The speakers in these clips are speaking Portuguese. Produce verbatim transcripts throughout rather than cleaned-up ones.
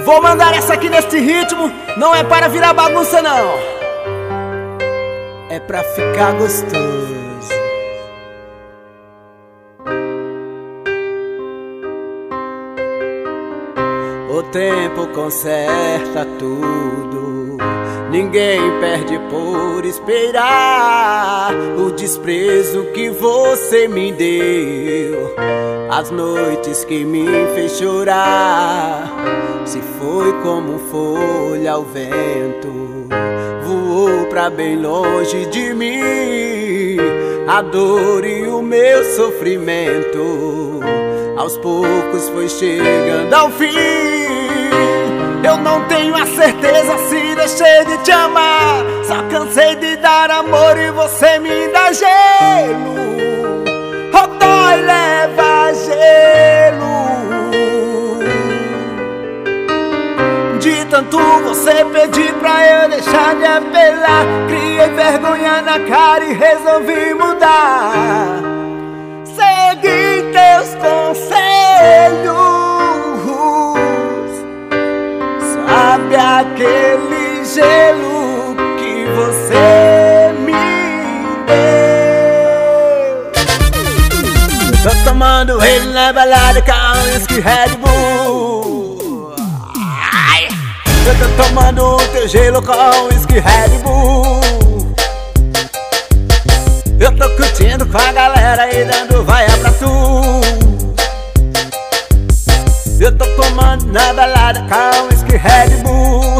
Vou mandar essa aqui neste ritmo, não é para virar bagunça não, é pra ficar gostoso. O tempo conserta tudo, ninguém perde por esperar. O desprezo que você me deu, as noites que me fez chorar, se foi como folha ao vento, voou pra bem longe de mim. A dor e o meu sofrimento aos poucos foi chegando ao fim. Eu não tenho a certeza se deixei de te amar, só cansei de dar amor e você me dá gelo. Oh, dói, leva gelo. De tanto você pedir pra eu deixar de apelar, criei vergonha na cara e resolvi mudar. Segui teus conselhos, sabe aquele gelo que você me deu. Eu tô tomando ele na balada com um whisky Red Bull. Ai. Eu tô tomando o teu gelo com um whisky Red Bull. Eu tô curtindo com a galera e dando vaia pra tu. Eu tô tomando na balada com whisky Red Bull.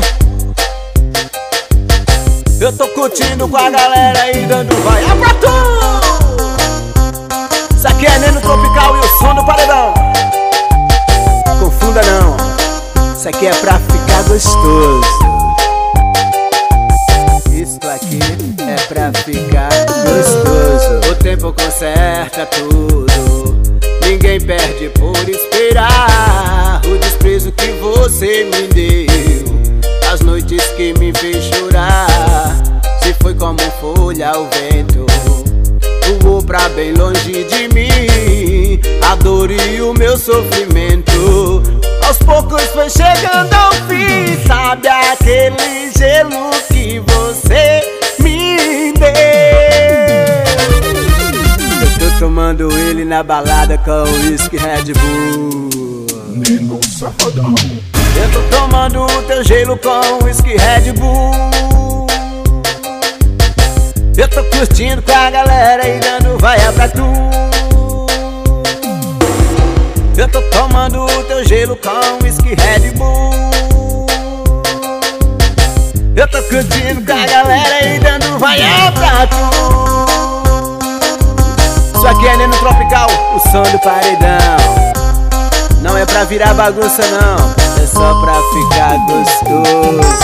Eu tô curtindo com a galera e dando vaia pra tu. Isso aqui é Neno Tropical e o som do paredão. Confunda não, isso aqui é pra ficar gostoso. Isso aqui é pra ficar gostoso. O tempo conserta tudo, ninguém perde por esperar. O desprezo que você me deu, as noites que me fez chorar, se foi como folha ao vento, voou pra bem longe de mim. A dor e o meu sofrimento aos poucos foi chegando ao fim. Sabe aquele gelo que você me deu? Eu tô tomando ele na balada com whisky Red Bull. Neno Safadão. Eu tô tomando o teu gelo com whisky Red Bull. Eu tô curtindo com a galera e dando vaia pra tu. Eu tô tomando o teu gelo com whisky Red Bull. Eu tô curtindo com a galera e dando vaia pra tu. Isso aqui é Neno Tropical, o som do paredão. Não é pra virar bagunça não, é só pra ficar gostoso.